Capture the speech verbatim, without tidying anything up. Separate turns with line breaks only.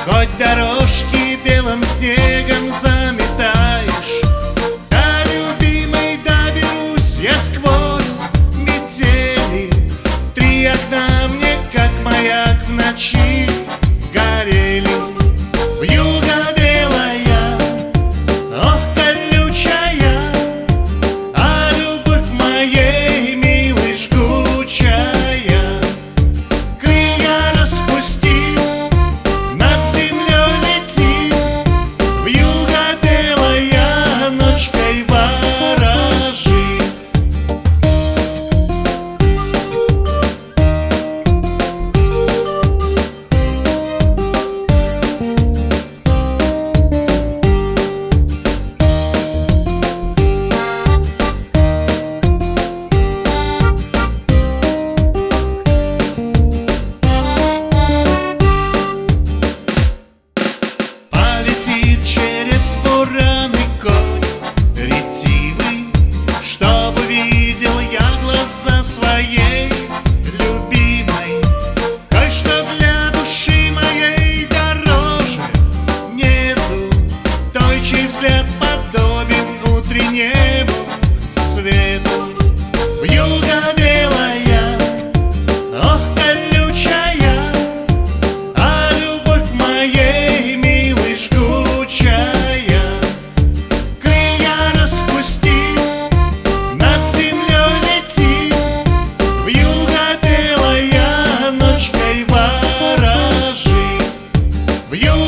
Хоть дорожки белым снегом заметаешь, до любимой доберусь я сквозь метели. Три окна мне, как маяк, в ночи горели. Вьюга белая, ох, колючая, а любовь моей милой жгучая. Крылья распусти, над землей лети, вьюга белая ночкой ворожит. Через бураны конь ретивый, чтобы видел я глаза своей любимой. Кое-что для души моей дороже нету, той, чей взгляд подобен утреннему свету. Вьюга белая, ох, колючая, а любовь моей милой жгучая. Крылья распусти, над землей лети, вьюга белая ночкой ворожит. Вьюга